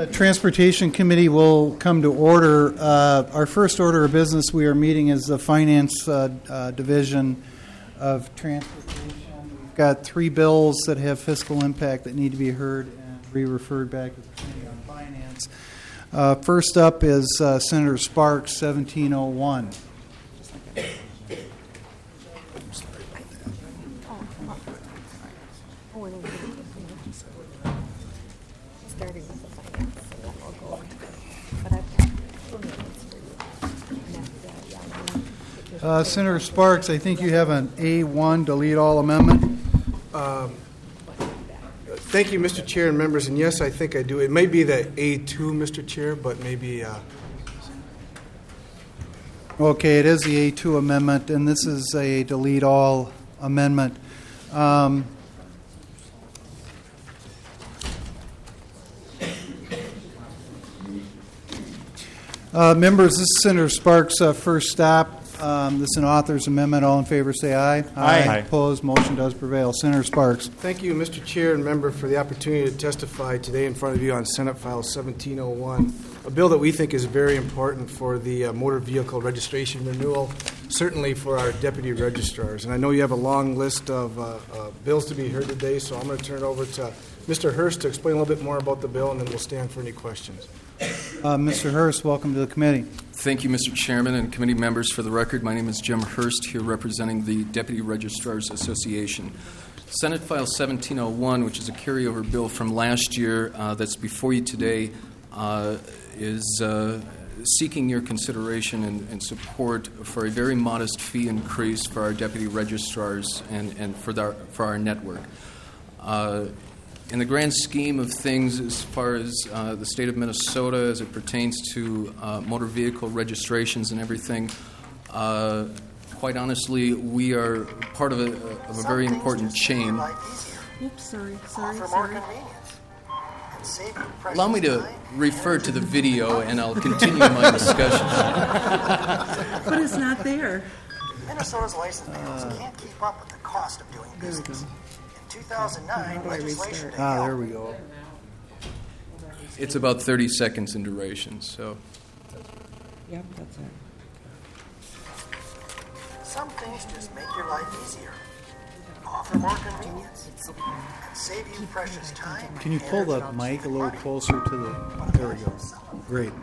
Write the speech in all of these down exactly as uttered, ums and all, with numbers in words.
The Transportation Committee will come to order. Uh, our first order of business we are meeting is the Finance uh, uh, Division of Transportation. We've got three bills that have fiscal impact that need to be heard and re-referred back to the Committee on Finance. Uh, first up is uh, Senator Sparks, seventeen oh one. Uh, Senator Sparks, I think you have an A one delete all amendment. Um, thank you, Mister Chair and members. And yes, I think I do. It may be the A two, Mister Chair, but maybe. Uh... Okay, it is the A two amendment, and this is a delete all amendment. Um, uh, members, this is Senator Sparks' uh, first stop. Um, this is an author's amendment. All in favor say aye. Aye. Aye. Opposed? Motion does prevail. Senator Sparks. Thank you, Mister Chair and member, for the opportunity to testify today in front of you on Senate File seventeen oh one, a bill that we think is very important for the uh, motor vehicle registration renewal, certainly for our deputy registrars. And I know you have a long list of uh, uh, bills to be heard today, so I'm going to turn it over to Mister Hurst to explain a little bit more about the bill, and then we'll stand for any questions. Uh, Mister Hurst, welcome to the committee. Thank you, Mister Chairman and committee members. For the record, my name is Jim Hurst, here representing the Deputy Registrars Association. Senate File seventeen oh one, which is a carryover bill from last year uh, that's before you today, uh, is uh, seeking your consideration and, and support for a very modest fee increase for our deputy registrars and, and for, the, for our network. Uh, In the grand scheme of things, as far as uh, the state of Minnesota, as it pertains to uh, motor vehicle registrations and everything, uh, quite honestly, we are part of a, of a very important chain. Oops, sorry, sorry, sorry. Allow me to refer to the video, and I'll continue my discussion. But it's not there. Minnesota's license bills uh, can't keep up with the cost of doing business. two thousand nine, legislation to Ah, help. there we go. It's about thirty seconds in duration, so. Yep, that's it. Some things just make your life easier, offer more convenience, and save you precious time. Can you pull the mic a little closer to the... There we go. Great.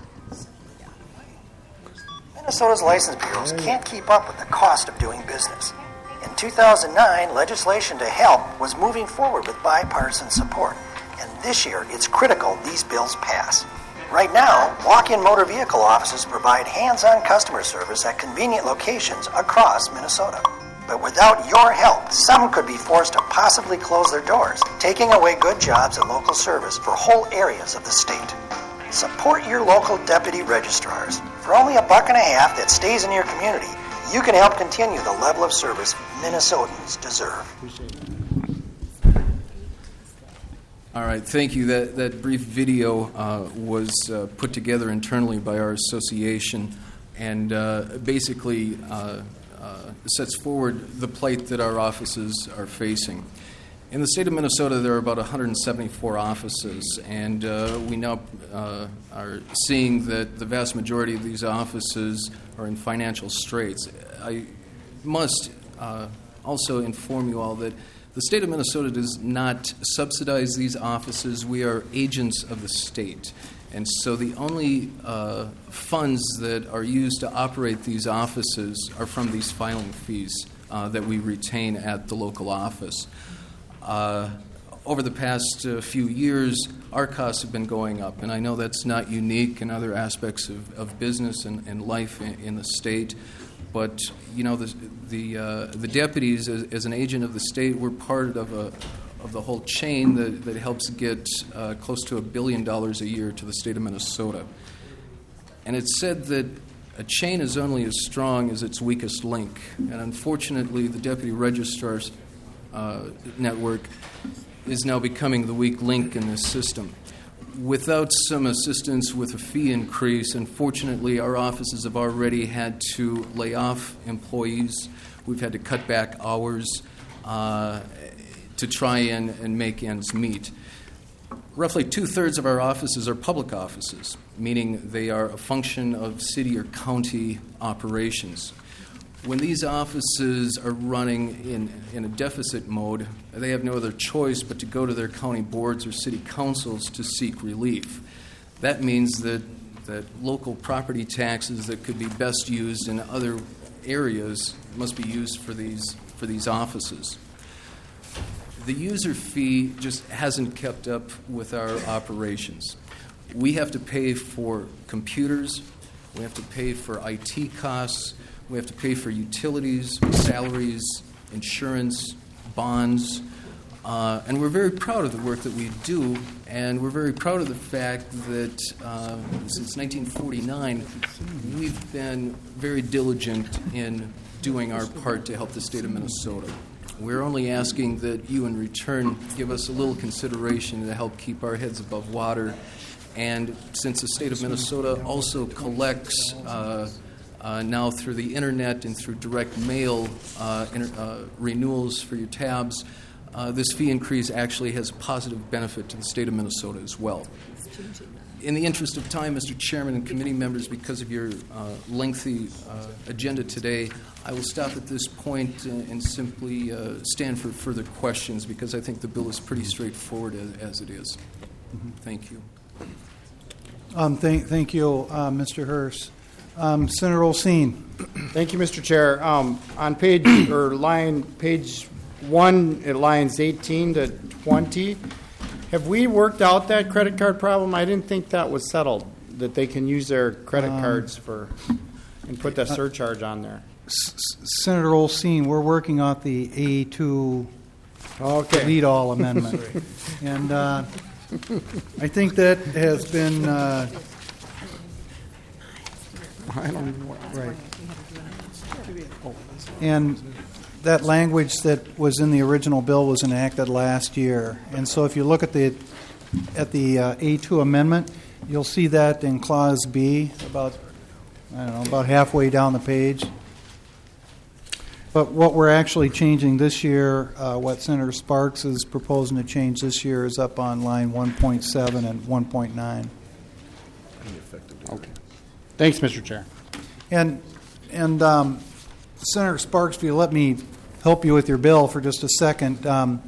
Minnesota's license bureaus can't keep up with the cost of doing business. In two thousand nine, legislation to help was moving forward with bipartisan support, and this year it's critical these bills pass. Right now, walk-in motor vehicle offices provide hands-on customer service at convenient locations across Minnesota. But without your help, some could be forced to possibly close their doors, taking away good jobs and local service for whole areas of the state. Support your local deputy registrars. For only a buck and a half that stays in your community, you can help continue the level of service Minnesotans deserve. All right, thank you. That that brief video uh, was uh, put together internally by our association, and uh, basically uh, uh, sets forward the plight that our offices are facing. In the state of Minnesota, there are about one hundred seventy-four offices, and uh, we now uh, are seeing that the vast majority of these offices are in financial straits. I must uh, also inform you all that the state of Minnesota does not subsidize these offices. We are agents of the state. And so the only uh, funds that are used to operate these offices are from these filing fees uh, that we retain at the local office. Uh, over the past uh, few years, our costs have been going up, and I know that's not unique in other aspects of, of business and, and life in, in the state. But you know, the the, uh, the deputies, as, as an agent of the state, we're part of a of the whole chain that, that helps get uh, close to a billion dollars a year to the state of Minnesota. And it's said that a chain is only as strong as its weakest link. And unfortunately, the deputy registrar's uh, network is now becoming the weak link in this system. Without some assistance with a fee increase, unfortunately, our offices have already had to lay off employees. We've had to cut back hours uh, to try and, and make ends meet. roughly two-thirds of our offices are public offices, meaning they are a function of city or county operations. When these offices are running in, in a deficit mode, they have no other choice but to go to their county boards or city councils to seek relief. That means that, that local property taxes that could be best used in other areas must be used for these, for these offices. The user fee just hasn't kept up with our operations. We have to pay for computers, we have to pay for I T costs, we have to pay for utilities, salaries, insurance, bonds, uh, and we're very proud of the work that we do, and we're very proud of the fact that uh, since nineteen forty-nine, we've been very diligent in doing our part to help the state of Minnesota. We're only asking that you, in return, give us a little consideration to help keep our heads above water. And since the state of Minnesota also collects uh, uh, now through the internet and through direct mail uh, inter- uh, renewals for your tabs, uh, this fee increase actually has a positive benefit to the state of Minnesota as well. In the interest of time, Mister Chairman and committee members, because of your uh, lengthy uh, agenda today, I will stop at this point and, and simply uh, stand for further questions, because I think the bill is pretty straightforward as, as it is. Mm-hmm. Thank you. Um, thank, thank you, uh, Mister Hurst. Um, Senator Olsine. Thank you, Mister Chair. Um, on page or line page one, at lines eighteen to twenty. Have we worked out that credit card problem? I didn't think that was settled, that they can use their credit Um, cards for and put that surcharge on there. S- Senator Olsine, we're working out the A two Okay. delete all amendment. And uh, I think that has been, uh, I don't even know. right. And that language that was in the original bill was enacted last year. And so if you look at the at the uh, A two amendment, you'll see that in Clause B, about, I don't know, about halfway down the page. But what we're actually changing this year, uh, what Senator Sparks is proposing to change this year, is up on line one point seven and one point nine. Okay. Thanks, Mister Chair. And and um, Senator Sparks, if you let me help you with your bill for just a second. Um,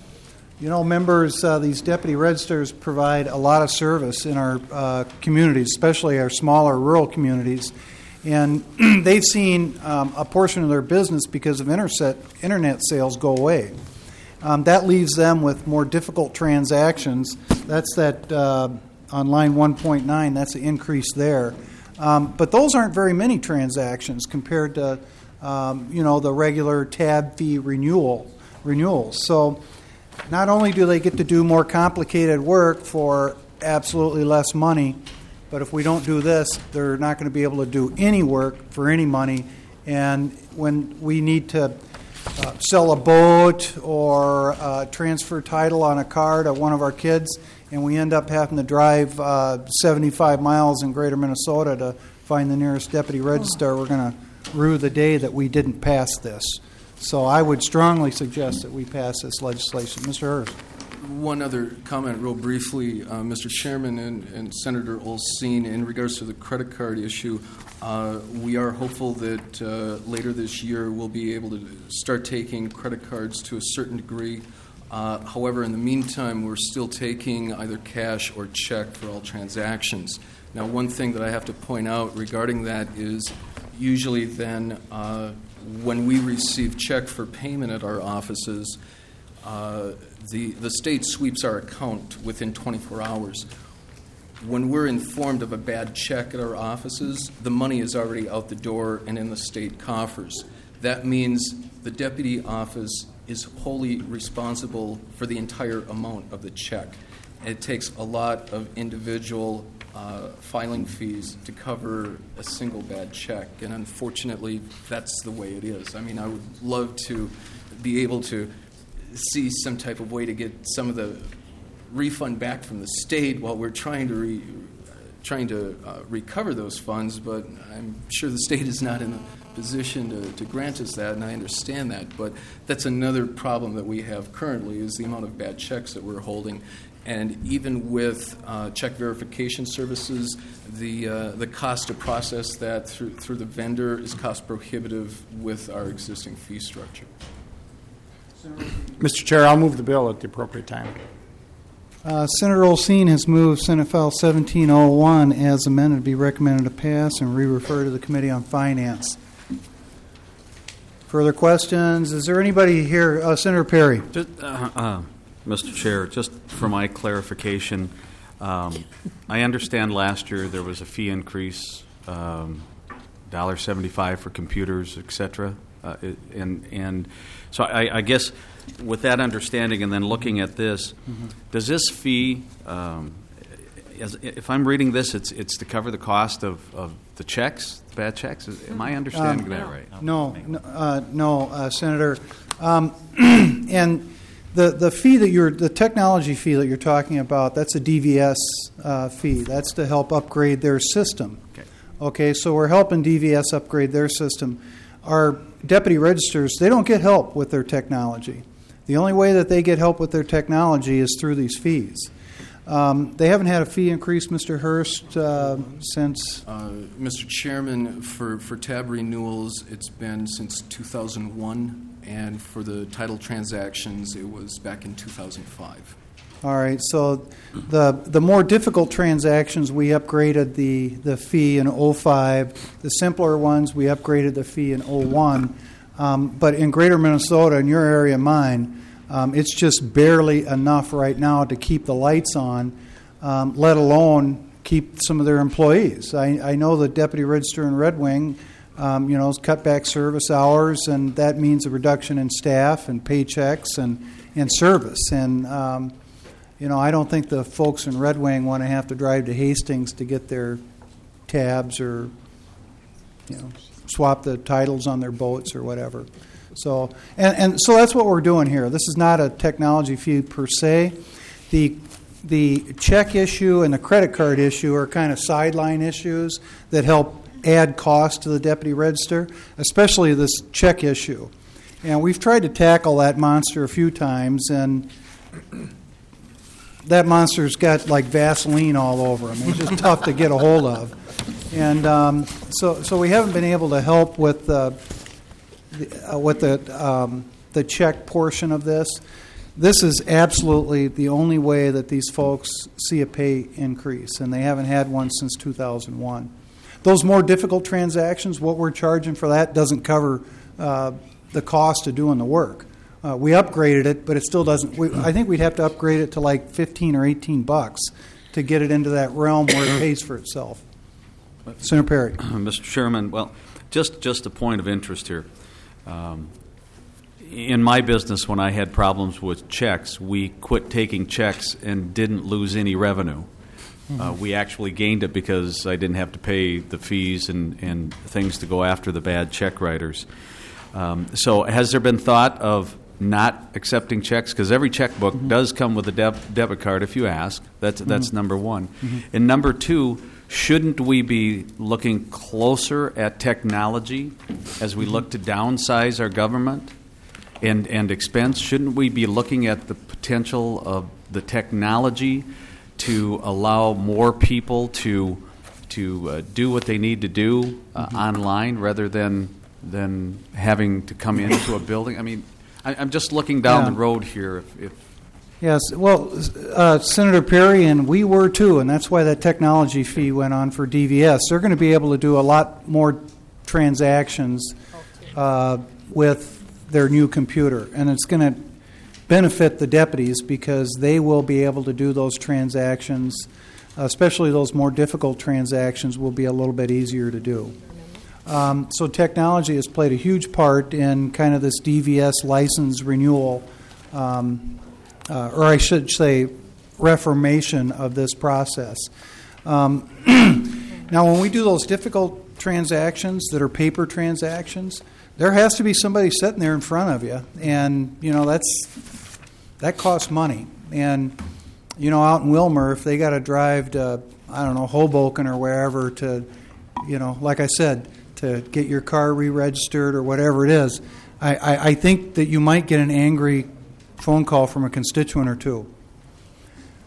you know, members, uh, these deputy registers provide a lot of service in our uh, communities, especially our smaller rural communities. And they've seen um, a portion of their business because of internet, internet sales go away. Um, that leaves them with more difficult transactions. That's that uh, on line one point nine, that's the increase there. Um, but those aren't very many transactions compared to, um, you know, the regular tab fee renewal renewals. So not only do they get to do more complicated work for absolutely less money, but if we don't do this, they're not going to be able to do any work for any money. And when we need to uh, sell a boat or uh, transfer title on a car to one of our kids, and we end up having to drive uh, seventy-five miles in greater Minnesota to find the nearest deputy registrar, we're going to rue the day that we didn't pass this. So I would strongly suggest that we pass this legislation. Mister Hurst. One other comment real briefly, uh, Mister Chairman and, and Senator Olsine, in regards to the credit card issue. Uh, we are hopeful that uh, later this year we'll be able to start taking credit cards to a certain degree. Uh, however, in the meantime, we're still taking either cash or check for all transactions. Now, one thing that I have to point out regarding that is usually then uh, when we receive check for payment at our offices, uh, the, the state sweeps our account within twenty-four hours. When we're informed of a bad check at our offices, the money is already out the door and in the state coffers. That means the deputy office is wholly responsible for the entire amount of the check. It takes a lot of individual uh, filing fees to cover a single bad check, and unfortunately, that's the way it is. I mean, I would love to be able to see some type of way to get some of the refund back from the state while we're trying to re, trying to uh, recover those funds, but I'm sure the state is not in a position to, to grant us that, and I understand that. But that's another problem that we have currently, is the amount of bad checks that we're holding. And even with uh, check verification services, the uh, the cost to process that through through the vendor is cost prohibitive with our existing fee structure. Mister Chair, I'll move the bill at the appropriate time. Uh, Senator Olsine has moved Senate File seventeen oh one as amended to be recommended to pass and re-refer to the Committee on Finance. Further questions? Is there anybody here? Uh, Senator Perry. Just, uh, uh, Mister Chair, just for my clarification, um, I understand last year there was a fee increase, um, one dollar seventy-five for computers, et cetera. Uh, it- and, and so I, I guess with that understanding and then looking at this, mm-hmm. does this fee, um, as, if I'm reading this, it's it's to cover the cost of, of the checks, bad checks? Is, am I understanding Um, that right? No, no, uh, no uh, Senator. Um, and the the fee that you're the technology fee that you're talking about, that's a D V S uh, fee. That's to help upgrade their system. Okay. Okay, so we're helping D V S upgrade their system. Our deputy registers, they don't get help with their technology. The only way that they get help with their technology is through these fees. Um, they haven't had a fee increase, Mister Hurst, uh, since. Uh, Mister Chairman, for, for tab renewals, it's been since two thousand one, and for the title transactions, it was back in two thousand five. All right, so the the more difficult transactions, we upgraded the, the fee in oh five. The simpler ones, we upgraded the fee in oh one. Um, but in greater Minnesota, in your area, mine, um, it's just barely enough right now to keep the lights on, um, let alone keep some of their employees. I, I know the deputy register in Red Wing, um, you know, has cut back service hours, and that means a reduction in staff and paychecks and, and service. And um, You know, I don't think the folks in Red Wing want to have to drive to Hastings to get their tabs or, you know, swap the titles on their boats or whatever. So, and, and so that's what we're doing here. This is not a technology fee per se. The the check issue and the credit card issue are kind of sideline issues that help add cost to the deputy register, especially this check issue. And we've tried to tackle that monster a few times, and that monster's got like Vaseline all over him. It's just tough to get a hold of. And um, so so we haven't been able to help with uh, the, uh, with the um, the check portion of this. This is absolutely the only way that these folks see a pay increase, and they haven't had one since two thousand one. Those more difficult transactions, what we're charging for that doesn't cover uh, the cost of doing the work. Uh, we upgraded it, but it still doesn't. We, I think we'd have to upgrade it to like fifteen or eighteen bucks to get it into that realm where it pays for itself. Senator Perry. Mister Chairman, well, just just a point of interest here. Um, in my business, when I had problems with checks, we quit taking checks and didn't lose any revenue. Mm-hmm. Uh, we actually gained it because I didn't have to pay the fees and, and things to go after the bad check writers. Um, so has there been thought of not accepting checks? Because every checkbook mm-hmm. does come with a deb- debit card if you ask. That's, that's mm-hmm. number one. Mm-hmm. And number two, shouldn't we be looking closer at technology as we look to downsize our government and, and expense? Shouldn't we be looking at the potential of the technology to allow more people to to uh, do what they need to do uh, mm-hmm. online rather than than having to come into a building? I mean, I, I'm just looking down yeah. the road here. If, if Yes, well, uh, Senator Perry, and we were too, and that's why that technology fee went on for D V S. They're going to be able to do a lot more transactions uh, with their new computer, and it's going to benefit the deputies because they will be able to do those transactions, especially those more difficult transactions will be a little bit easier to do. Um, so technology has played a huge part in kind of this D V S license renewal, um, uh, or I should say reformation of this process. Um, now, when we do those difficult transactions that are paper transactions, there has to be somebody sitting there in front of you, and you know that's that costs money. And you know, out in Wilmer, if they got to drive to I don't know Hoboken or wherever to, you know, like I said, to get your car re-registered or whatever it is, I, I, I think that you might get an angry phone call from a constituent or two.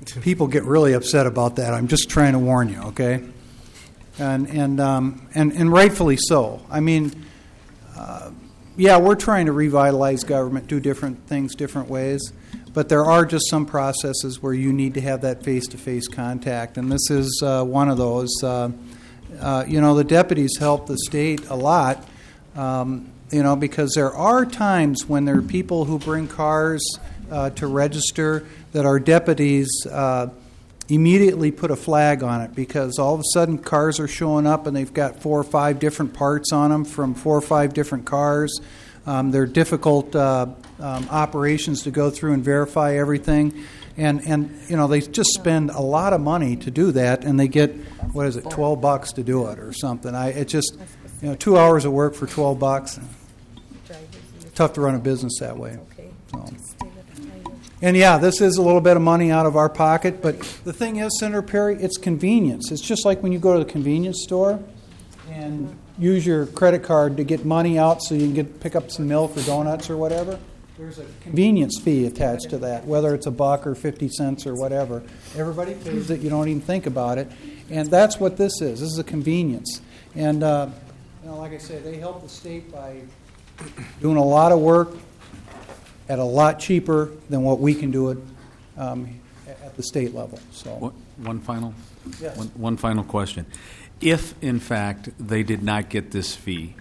people get really upset about that. I'm just trying to warn you, okay? And and um, and and rightfully so. I mean, uh, yeah, we're trying to revitalize government, do different things different ways, but there are just some processes where you need to have that face-to-face contact, and this is uh, one of those. Uh, uh, you know, the deputies help the state a lot. Um, You know, because there are times when there are people who bring cars uh, to register that our deputies uh, immediately put a flag on it, because all of a sudden cars are showing up and they've got four or five different parts on them from four or five different cars. Um, they're difficult uh, um, operations to go through and verify everything. And, and, you know, they just spend a lot of money to do that, and they get, what is it, twelve bucks to do it or something. I, it just, you know, two hours of work for twelve bucks. Tough to run a business that way. So. And yeah, this is a little bit of money out of our pocket, but the thing is, Senator Perry, it's convenience. It's just like when you go to the convenience store and use your credit card to get money out so you can get pick up some milk or donuts or whatever. There's a convenience fee attached to that, whether it's a buck or fifty cents or whatever. Everybody pays it. You don't even think about it. And that's what this is. This is a convenience. And, uh, you know, like I say, they help the state by doing a lot of work at a lot cheaper than what we can do it um, at the state level. So, What, one final, Yes. one, one final question: if in fact they did not get this fee,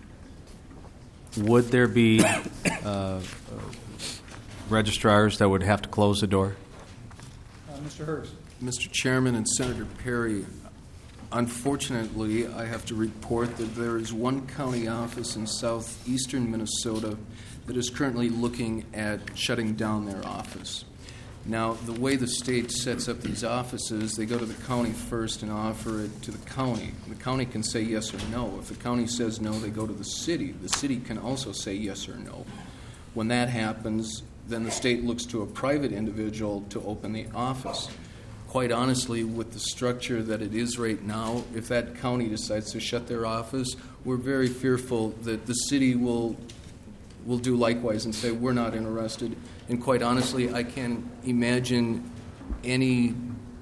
would there be uh, uh, registrars that would have to close the door? uh, Mister Hurst. Mister Chairman and Senator Perry, unfortunately, I have to report that there is one county office in southeastern Minnesota that is currently looking at shutting down their office. Now, the way the state sets up these offices, they go to the county first and offer it to the county. The county can say yes or no. If the county says no, they go to the city. The city can also say yes or no. When that happens, then the state looks to a private individual to open the office. Quite honestly, with the structure that it is right now, if that county decides to shut their office, we're very fearful that the city will will do likewise and say we're not interested. And quite honestly, I can't imagine any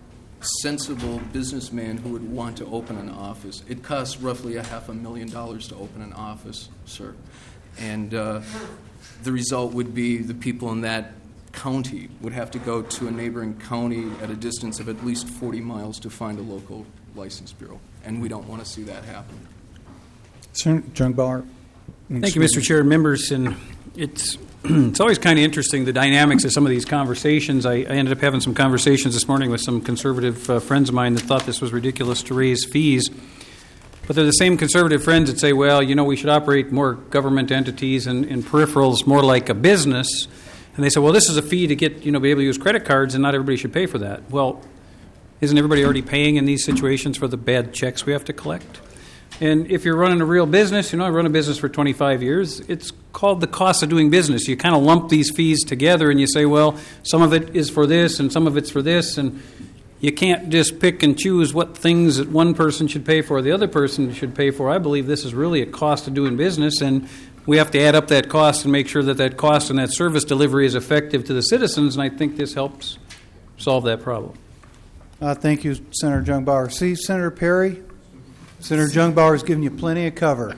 sensible businessman who would want to open an office. It costs roughly a half a million dollars to open an office, sir. And uh, the result would be the people in that county would have to go to a neighboring county at a distance of at least forty miles to find a local license bureau. And we don't want to see that happen. Senator Jungbauer. Thank you, Mister Chair and members. And it's it's always kind of interesting, the dynamics of some of these conversations. I, I ended up having some conversations this morning with some conservative uh, friends of mine that thought this was ridiculous to raise fees. But they're the same conservative friends that say, well, you know, we should operate more government entities and, and peripherals more like a business. And they say, well, this is a fee to get, you know, be able to use credit cards, and not everybody should pay for that. Well, isn't everybody already paying in these situations for the bad checks we have to collect? And if you're running a real business, you know, I run a business for twenty-five years, it's called the cost of doing business. You kind of lump these fees together and you say, well, some of it is for this and some of it's for this, and you can't just pick and choose what things that one person should pay for or the other person should pay for. I believe this is really a cost of doing business, and we have to add up that cost and make sure that that cost and that service delivery is effective to the citizens, and I think this helps solve that problem. Uh, thank you, Senator Jungbauer. See, Senator Perry? Senator Jungbauer's giving you plenty of cover.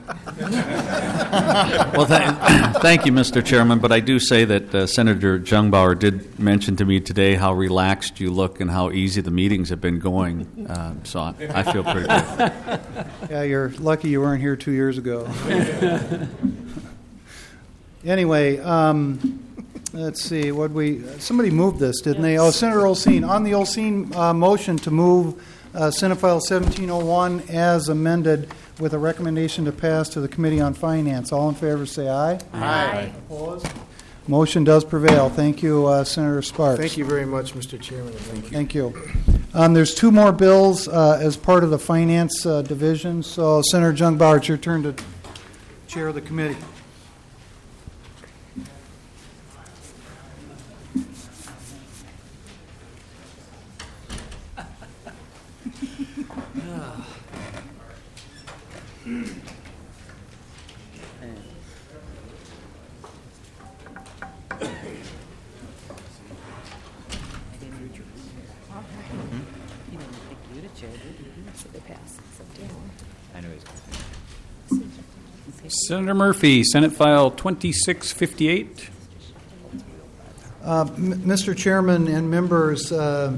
Well, th- thank you, Mister Chairman, but I do say that uh, Senator Jungbauer did mention to me today how relaxed you look and how easy the meetings have been going, uh, so I, I feel pretty good. Yeah, you're lucky you weren't here two years ago. Anyway, um, let's see. What we somebody moved this, didn't they? Oh, Senator Olsine. On the Olsine uh, motion to move uh, Senate File seventeen oh one as amended with a recommendation to pass to the Committee on Finance. All in favor, say aye. Aye. Opposed? Motion does prevail. Thank you, uh, Senator Sparks. Thank you very much, Mister Chairman. Thank you. Thank you. Um, there's two more bills uh, as part of the Finance uh, Division. So, Senator Jungbauer, it's your turn to chair the committee. Senator Murphy, Senate File twenty-six fifty-eight. Uh, M- Mister Chairman and members, uh,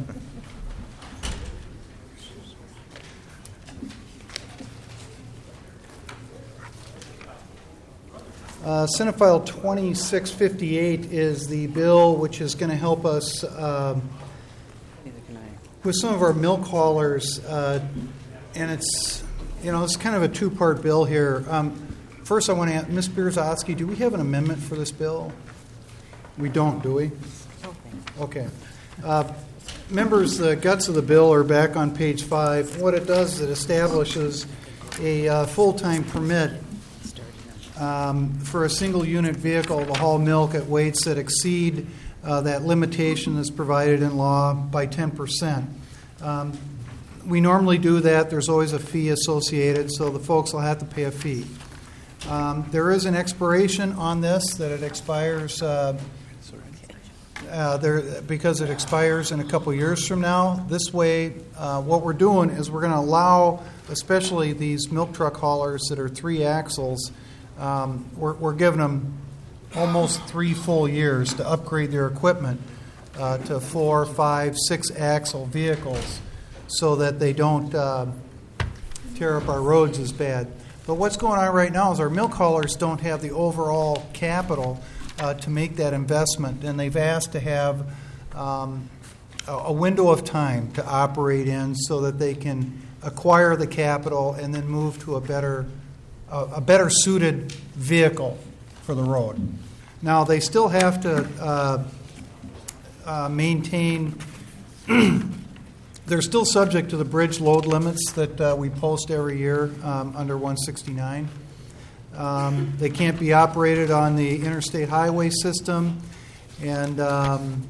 uh, Senate File twenty-six fifty-eight is the bill which is going to help us uh, with some of our milk haulers, uh, and it's, you know, it's kind of a two-part bill here. Um, first, I want to ask, Miz Bierzowski, do we have an amendment for this bill? We don't, do we? Okay. Uh, members, the guts of the bill are back on page five. What it does is it establishes a uh, full-time permit um, for a single-unit vehicle to haul milk at weights that exceed uh, that limitation that's provided in law by ten percent. Um, we normally do that. There's always a fee associated, so the folks will have to pay a fee. Um, there is an expiration on this, that it expires uh, uh, there because it expires in a couple years from now. This way, uh, what we're doing is we're going to allow, especially these milk truck haulers that are three axles, um, we're, we're giving them almost three full years to upgrade their equipment uh, to four, five, six axle vehicles, so that they don't uh, tear up our roads as bad. But what's going on right now is our milk haulers don't have the overall capital uh, to make that investment, and they've asked to have um, a, a window of time to operate in so that they can acquire the capital and then move to a better, uh, a better suited vehicle for the road. Now, they still have to uh, uh, maintain they're still subject to the bridge load limits that uh, we post every year um, under one sixty-nine. Um, they can't be operated on the interstate highway system, and um,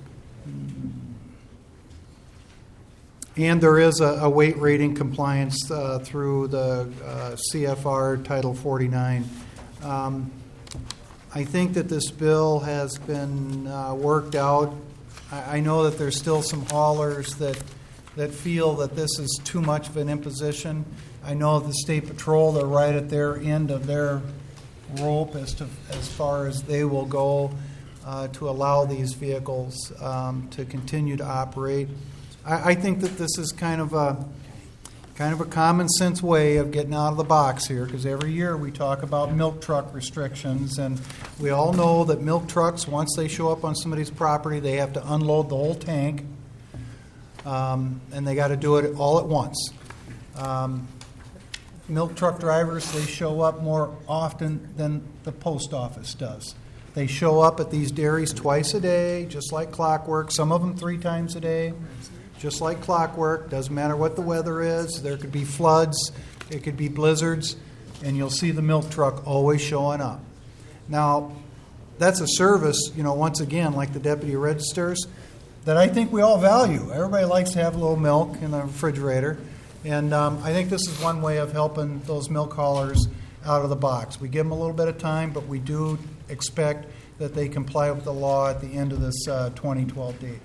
and there is a, a weight rating compliance uh, through the uh, C F R Title forty-nine. Um, I think that this bill has been uh, worked out. I, I know that there's still some haulers that that feel that this is too much of an imposition. I know the State Patrol, they're right at their end of their rope as to as far as they will go uh, to allow these vehicles um, to continue to operate. I, I think that this is kind of a kind of a common sense way of getting out of the box here, because every year we talk about milk truck restrictions, and we all know that milk trucks, once they show up on somebody's property, they have to unload the whole tank. Um, and they got to do it all at once. Um, milk truck drivers, they show up more often than the post office does. They show up at these dairies twice a day, just like clockwork. Some of them three times a day, just like clockwork. Doesn't matter what the weather is. There could be floods, it could be blizzards, and you'll see the milk truck always showing up. Now, that's a service, you know, once again, like the deputy registers, that I think we all value. Everybody likes to have a little milk in the refrigerator. And um, I think this is one way of helping those milk haulers out of the box. We give them a little bit of time, but we do expect that they comply with the law at the end of this uh, twenty twelve date.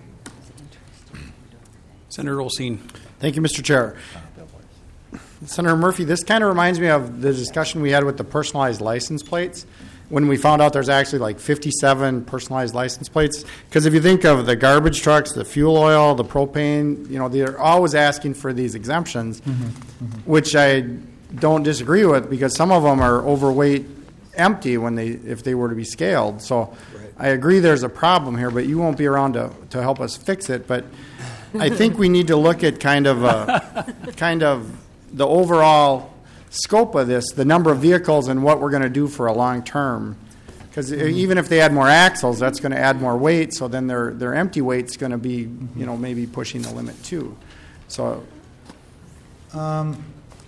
Senator Olsine. Thank you, Mister Chair. Senator Murphy, this kind of reminds me of the discussion we had with the personalized license plates, when we found out there's actually like fifty-seven personalized license plates. Because if you think of the garbage trucks, the fuel oil, the propane, you know, they're always asking for these exemptions, mm-hmm. Mm-hmm. which I don't disagree with, because some of them are overweight empty when they if they were to be scaled. So right. I agree there's a problem here, but you won't be around to, to help us fix it. But I think we need to look at kind of a, kind of the overall scope of this, the number of vehicles, and what we're going to do for a long term. Because mm-hmm. even if they add more axles, that's going to add more weight. So then their their empty weight's going to be, you know, maybe pushing the limit too. So, um,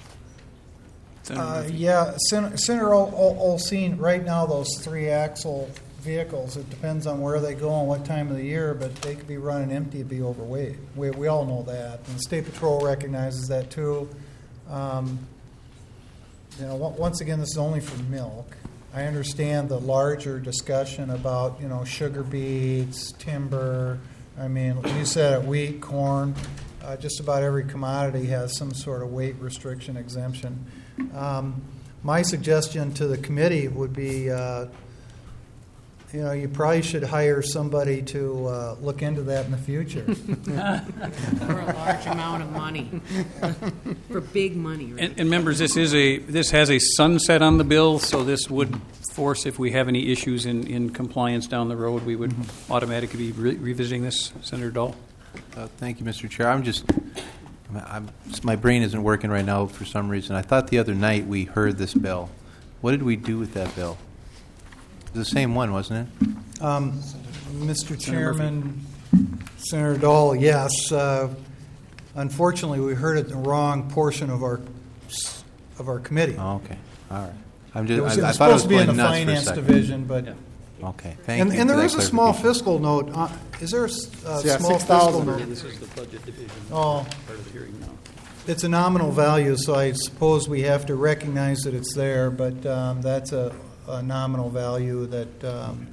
uh, yeah, Sen- Senator Ol- Ol- Olsine, right now those three axle vehicles, it depends on where they go and what time of the year, but they could be running empty and be overweight. We we all know that, and the State Patrol recognizes that too. Um, You know, once again, this is only for milk. I understand the larger discussion about, you know, sugar beets, timber. I mean, you said it, wheat, corn. uh, just about every commodity has some sort of weight restriction exemption. Um, my suggestion to the committee would be, uh, you know, you probably should hire somebody to uh, look into that in the future. For a large amount of money. For big money, right? And, and members, this is a this has a sunset on the bill, so this would force, if we have any issues in, in compliance down the road, we would mm-hmm. automatically be re- revisiting this. Senator Dahl. Uh, thank you, Mister Chair. I'm just, I'm, I'm, my brain isn't working right now for some reason. I thought the other night we heard this bill. What did we do with that bill? It was the same one, wasn't it? Um, Mister Chairman, Senator Dahl, yes. Uh, unfortunately, we heard it in the wrong portion of our of our committee. Oh, okay. All right. I'm just, It was, I, it was I thought supposed it was to be in going the nuts for a finance second. division, but Yeah. Okay. Thank and, you. and for there that is a small clarification. fiscal note. Uh, is there a s- uh, Yeah, small six fiscal thousand. note? This is the budget division. Oh. Part of the hearing now. It's a nominal value, so I suppose we have to recognize that it's there, but um, that's a, a nominal value that um,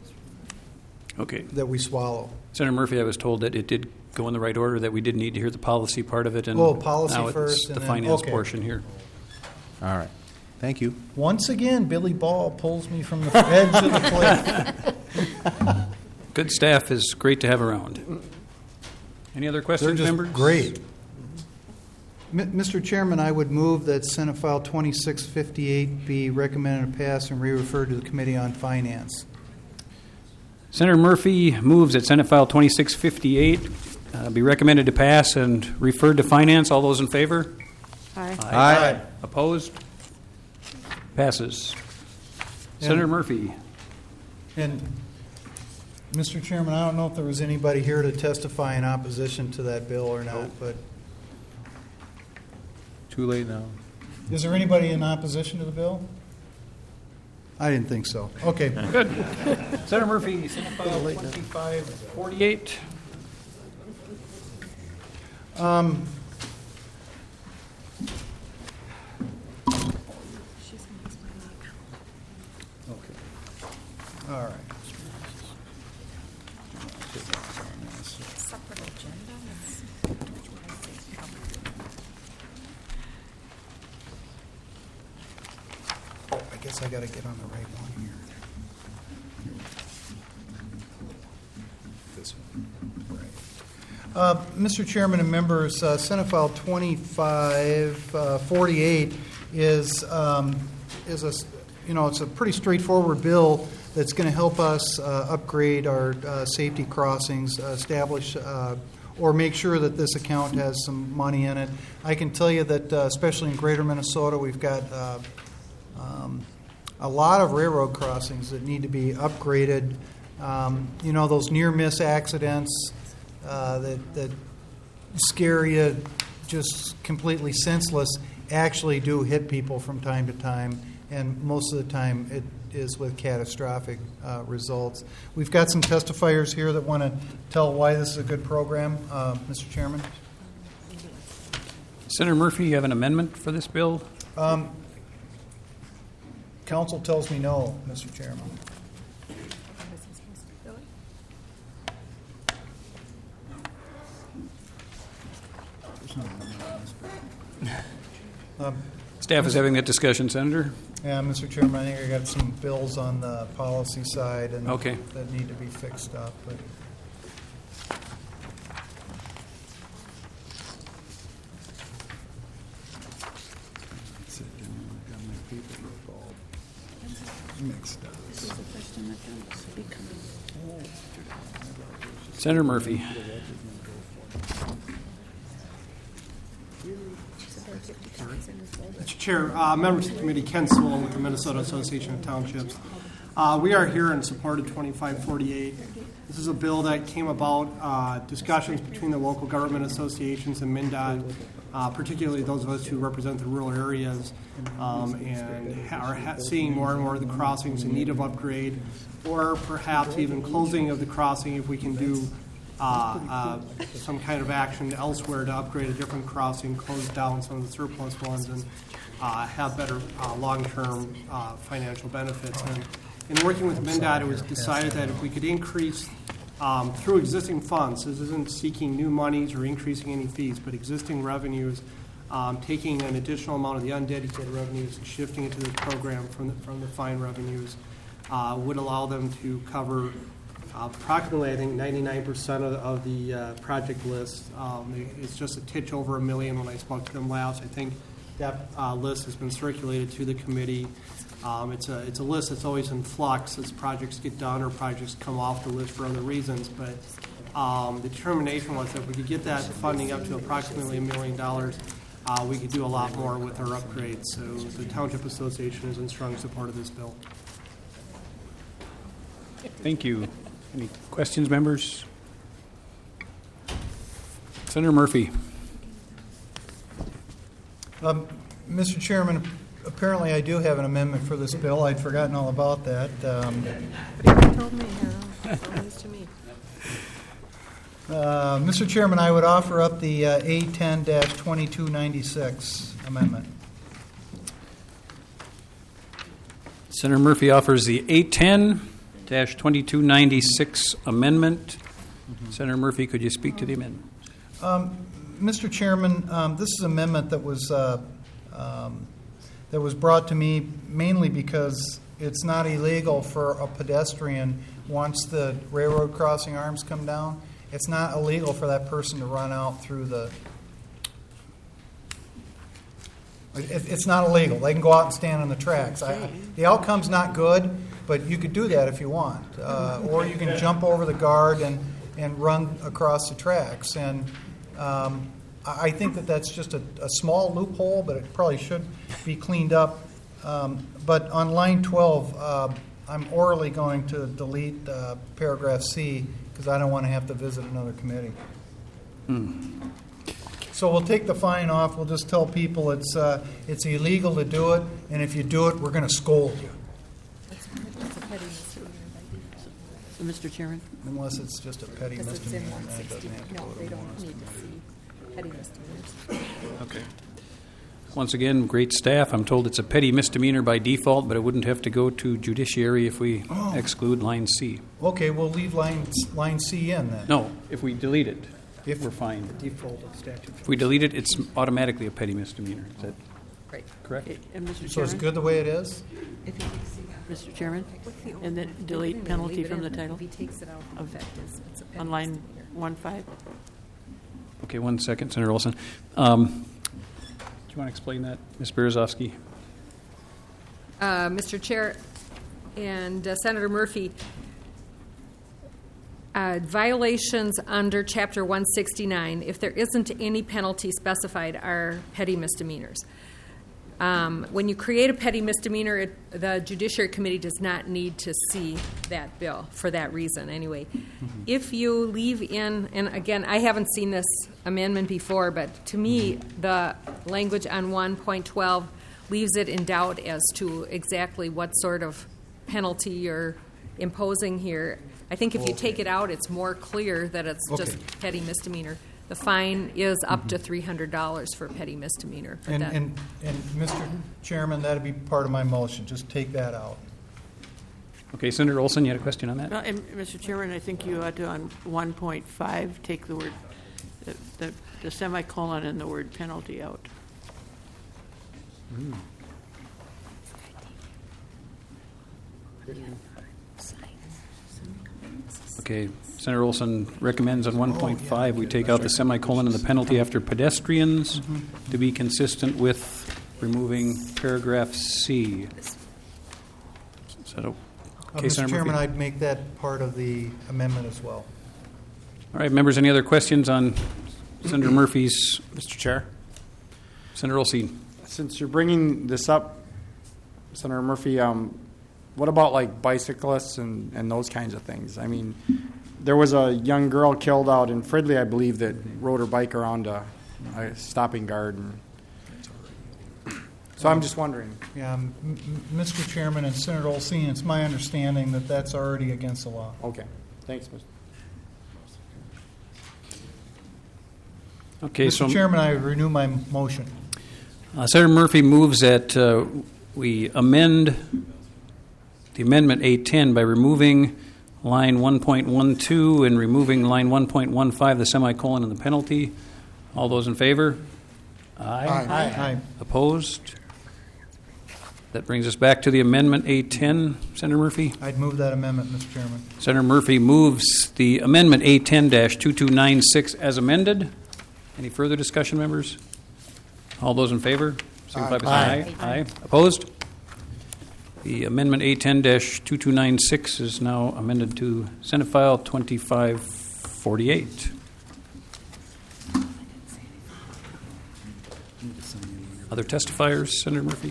Okay. that we swallow. Senator Murphy, I was told that it did go in the right order, that we did need to hear the policy part of it, and Oh, policy now first it's and the then- finance okay. portion here. All right. Thank you. Once again, Billy Ball pulls me from the edge of the cliff. Good staff is great to have around. Any other They're questions, just members? great. M- Mister Chairman, I would move that Senate File twenty-six fifty-eight be recommended to pass and re-referred to the Committee on Finance. Senator Murphy moves that Senate File twenty-six fifty-eight uh, be recommended to pass and referred to finance. All those in favor? Aye. Aye. Opposed? Passes. Senator Murphy. And, Mister Chairman, I don't know if there was anybody here to testify in opposition to that bill or not, but Too late now. is there anybody in opposition to the bill? I didn't think so. Okay. Good. Senator Murphy, Senate File twenty-five forty-eight. Um, all right. Oh, I guess I got to get on the right one here. This one. Right. Uh, Mister Chairman and members, uh, Senate File twenty-five forty-eight is um, is a you know it's a pretty straightforward bill that's going to help us uh, upgrade our uh, safety crossings, uh, establish uh, or make sure that this account has some money in it. I can tell you that, uh, especially in Greater Minnesota, we've got uh, um, a lot of railroad crossings that need to be upgraded. Um, you know, those near-miss accidents uh, that, that scare you just completely senseless actually do hit people from time to time, and most of the time it is with catastrophic uh, results. We've got some testifiers here that want to tell why this is a good program. Uh, Mister Chairman? Senator Murphy, you have an amendment for this bill? Um, Council tells me no, Mister Chairman. Um, Staff is having that discussion, Senator. Yeah, Mister Chairman, I think I got some bills on the policy side and Okay. that need to be fixed up. But mixed up. Senator Murphy. Mister Chair, uh, members of the committee, Ken Sewell with the Minnesota Association of Townships. Uh, we are here in support of twenty-five forty-eight. This is a bill that came about uh, discussions between the local government associations and MnDOT, uh, particularly those of us who represent the rural areas, um, and ha- are ha- seeing more and more of the crossings in need of upgrade, or perhaps even closing of the crossing if we can do Uh, uh, some kind of action elsewhere to upgrade a different crossing, close down some of the surplus ones, and uh, have better uh, long-term uh, financial benefits. And in working with MnDOT, it was decided that if we could increase um, through existing funds. This isn't seeking new monies or increasing any fees, but existing revenues, um, taking an additional amount of the undedicated revenues and shifting it to the program from the, from the fine revenues uh, would allow them to cover uh, approximately, I think, ninety-nine percent of, of the uh, project list. Um, it's just a titch over a million when I spoke to them last. I think that uh, list has been circulated to the committee. Um, it's a it's a list that's always in flux as projects get done or projects come off the list for other reasons. But um, the determination was that if we could get that funding up to approximately a million dollars, uh, we could do a lot more with our upgrades. So the Township Association is in strong support of this bill. Thank you. Any questions, members? Senator Murphy. Um, Mister Chairman, apparently I do have an amendment for this bill. I'd forgotten all about that. Um, But you told me, Harold. It's news to me. uh, Mister Chairman, I would offer up the uh, A ten twenty-two ninety-six amendment. Senator Murphy offers the A ten twenty-two ninety-six amendment. Mm-hmm. Senator Murphy, could you speak to the amendment? Um, Mister Chairman, um, this is an amendment that was uh, um, that was brought to me mainly because it's not illegal for a pedestrian once the railroad crossing arms come down. It's not illegal for that person to run out through the. It, it's not illegal. They can go out and stand on the tracks. I, the outcome's not good, but you could do that if you want, uh, or you can jump over the guard and and run across the tracks and. Um, I think that that's just a, a small loophole, but it probably should be cleaned up. Um, but on line twelve, uh, I'm orally going to delete uh, paragraph C because I don't want to have to visit another committee. Hmm. So we'll take the fine off. We'll just tell people it's uh, it's illegal to do it, and if you do it, we're going to scold you. That's a petty misdemeanor by default. So, Mister Chairman? Unless it's just a petty Because it's in misdemeanor. one and that sixty. doesn't have to No, go to they don't one. need to see petty misdemeanors. Okay. Once again, great staff. I'm told it's a petty misdemeanor by default, but it wouldn't have to go to judiciary if we Oh. exclude line C. Okay, we'll leave line line C in then. No, if we delete it, If we're fine. default of statute. If we delete it, it's automatically a petty misdemeanor. Is that Right. correct? Okay, and Mister So it's Chairman? good the way it is? If he takes it out. Mister Chairman? What's the And then old- delete Leave it penalty in, from the leave it in. title? If he takes it out, the Of- effect is it's a petty On line misdemeanor. one five? Okay, one second, Senator Olson. Um, do you want to explain that, Miz Berezovsky? Uh, Mister Chair and uh, Senator Murphy, uh, violations under Chapter one sixty-nine, if there isn't any penalty specified, are petty misdemeanors. Um, when you create a petty misdemeanor, it, the Judiciary Committee does not need to see that bill for that reason anyway. Mm-hmm. If you leave in, and again, I haven't seen this amendment before, but to me, the language on one point twelve leaves it in doubt as to exactly what sort of penalty you're imposing here. I think if you Okay. take it out, it's more clear that it's Okay. just petty misdemeanor. The fine is up to three hundred dollars for a petty misdemeanor. but And, that- and, and Mister Chairman, that'd be part of my motion. Just take that out. Okay, Senator Olson, you had a question on that? No, and Mister Chairman, I think you ought to, on one point five, take the word, the- the the semicolon and the word penalty out. Mm. Okay, Senator Olson recommends on one point five we take out the semicolon and the penalty after pedestrians to be consistent with removing paragraph C. Is that o- Uh, okay, Mister Senator Chairman, Murphy? I'd make that part of the amendment as well. All right, members, any other questions on Senator Murphy's? Mister Chair, Senator Olson. since you're bringing this up, Senator Murphy, um, what about like bicyclists and, and those kinds of things? I mean, there was a young girl killed out in Fridley, I believe, that rode her bike around a, a stopping guard. And so I'm just wondering. Yeah, m- m- Mister Chairman and Senator Olson, it's my understanding that that's already against the law. Okay, thanks, Mister Okay, Mister so Chairman, I renew my motion. uh, Senator Murphy moves that uh, we amend the amendment A ten by removing line one point one two and removing line one point one five, the semicolon and the penalty. All those in favor? Aye. Aye. Aye. Opposed? That brings us back to the amendment A ten. Senator Murphy? I'd move that amendment, Mister Chairman. Senator Murphy moves the amendment A ten dash two two nine six as amended. Any further discussion, members? All those in favor? Signify by saying aye. Aye. Opposed? The amendment A ten dash two two nine six is now amended to Senate File twenty-five forty-eight. Other testifiers, Senator Murphy?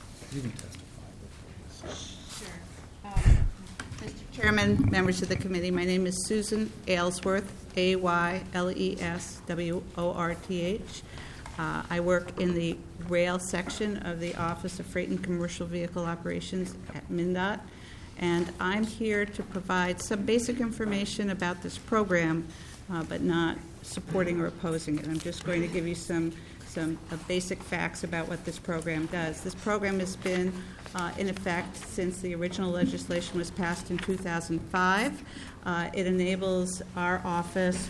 Mister Chairman, members of the committee, my name is Susan Aylesworth, A Y L E S W O R T H. Uh, I work in the rail section of the Office of Freight and Commercial Vehicle Operations at MnDOT, and I'm here to provide some basic information about this program, uh, but not supporting or opposing it. I'm just going to give you some some uh, basic facts about what this program does. This program has been uh, in effect since the original legislation was passed in two thousand five. Uh, it enables our office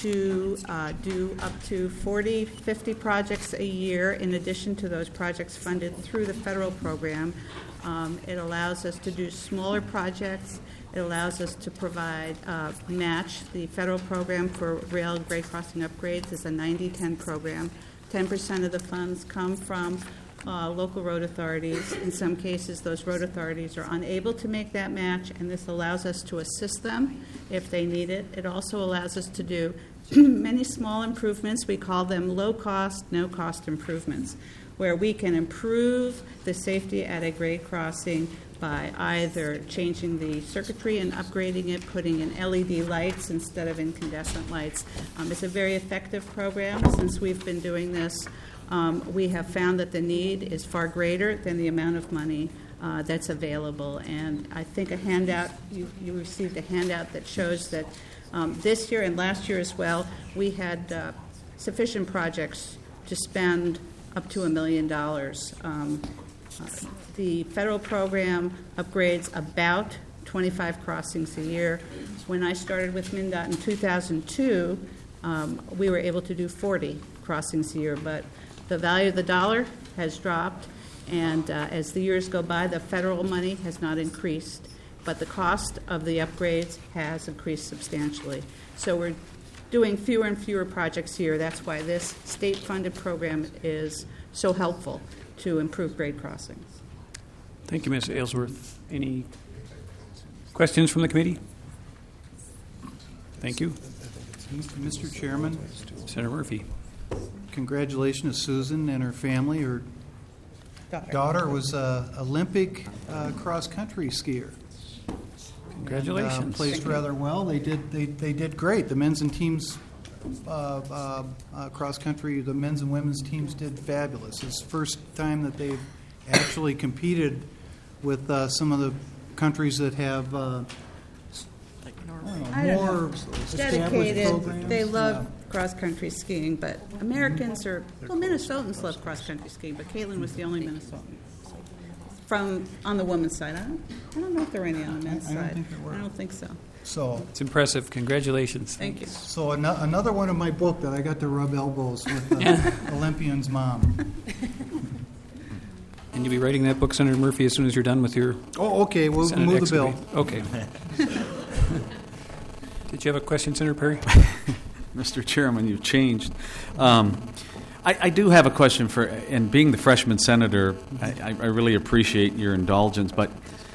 to uh, do up to forty, fifty projects a year in addition to those projects funded through the federal program. Um, it allows us to do smaller projects. It allows us to provide, uh, match the federal program for rail grade crossing upgrades is a ninety ten program. ten percent of the funds come from uh, local road authorities. In some cases, those road authorities are unable to make that match, and this allows us to assist them if they need it. It also allows us to do many small improvements. We call them low-cost, no-cost improvements, where we can improve the safety at a grade crossing by either changing the circuitry and upgrading it, putting in L E D lights instead of incandescent lights. Um, it's a very effective program. Since we've been doing this, um, we have found that the need is far greater than the amount of money uh, that's available. And I think a handout, you, you received a handout that shows that um, this year and last year as well, we had uh, sufficient projects to spend up to a million dollars. Um, uh, the federal program upgrades about twenty-five crossings a year. When I started with MnDOT in two thousand two, um, we were able to do forty crossings a year, but the value of the dollar has dropped, and uh, as the years go by, the federal money has not increased, but the cost of the upgrades has increased substantially. So we're doing fewer and fewer projects here. That's why this state-funded program is so helpful to improve grade crossings. Thank you, Miz Aylesworth. Any questions from the committee? Thank you. Mister Chairman, Senator Murphy. Congratulations to Susan and her family. Her daughter, daughter was an Olympic uh, cross-country skier. Congratulations. And, uh, placed rather well. They did. They, they did great. The men's and teams uh, uh, uh, cross-country, the men's and women's teams did fabulous. It's the first time that they've actually competed with uh, some of the countries that have uh, I don't more know. established Dedicated. programs. They love Yeah. cross-country skiing, but Americans are, well, Minnesotans love cross-country skiing, but Caitlin was the only Minnesotan. From, on the women's side. I don't, I don't know if there are any on the men's I don't side. think there were. I don't think so. So, It's impressive. Congratulations. Thank you. so an- another one of my book that I got to rub elbows with the Olympian's mom. And you'll be writing that book, Senator Murphy, as soon as you're done with your Oh, okay. We'll Senate move the bill. excavate. Okay. Did you have a question, Senator Perry? Mister Chairman, you've changed. Um, I, I do have a question for, and being the freshman senator, I, I really appreciate your indulgence, but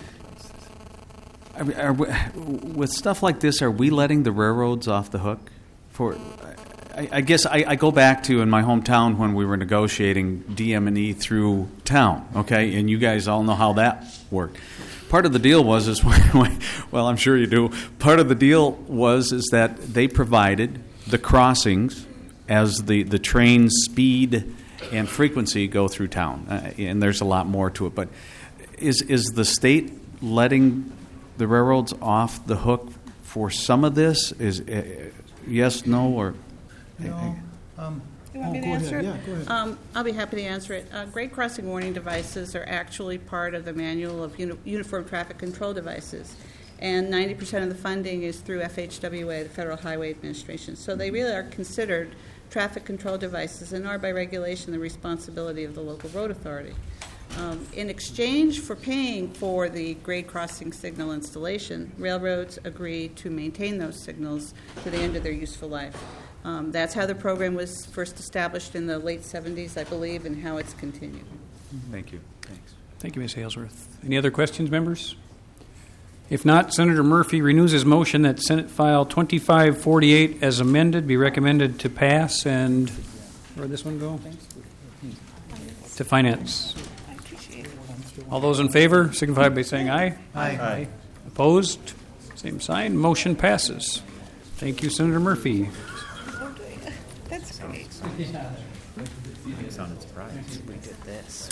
are, are we, with stuff like this, are we letting the railroads off the hook? For, I, I guess I, I go back to in my hometown when we were negotiating D M and E through town, okay, and you guys all know how that worked. Part of the deal was is well, I'm sure you do. Part of the deal was is that they provided the crossings as the, the train's speed and frequency go through town, uh, and there's a lot more to it. But is is the state letting the railroads off the hook for some of this? Is uh, yes, no, or No. Um, You want me oh, to go answer ahead. it? Yeah, go ahead. Um, I'll be happy to answer it. Uh, grade crossing warning devices are actually part of the manual of uni- uniform traffic control devices. and ninety percent of the funding is through F H W A, the Federal Highway Administration. So they really are considered traffic control devices and are by regulation the responsibility of the local road authority. Um, in exchange for paying for the grade crossing signal installation, railroads agree to maintain those signals to the end of their useful life. Um, that's how the program was first established in the late seventies, I believe, and how it's continued. Thank you. Thanks. Thank you, Miz Aylesworth. Any other questions, members? If not, Senator Murphy renews his motion that Senate File twenty-five forty-eight as amended be recommended to pass, and where'd this one go? To Finance. All those in favor signify by saying aye. Aye. Aye. Opposed? Same sign. Motion passes. Thank you, Senator Murphy. That's great. Sounded surprised. We did this.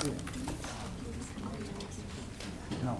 No.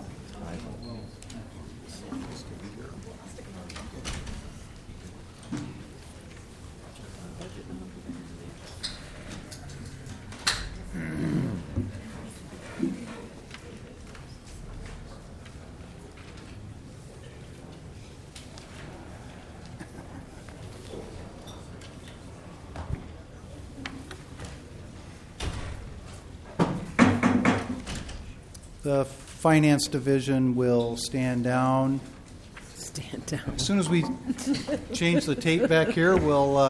The Finance Division will stand down. Stand down. As soon as we change the tape back here, we'll. Uh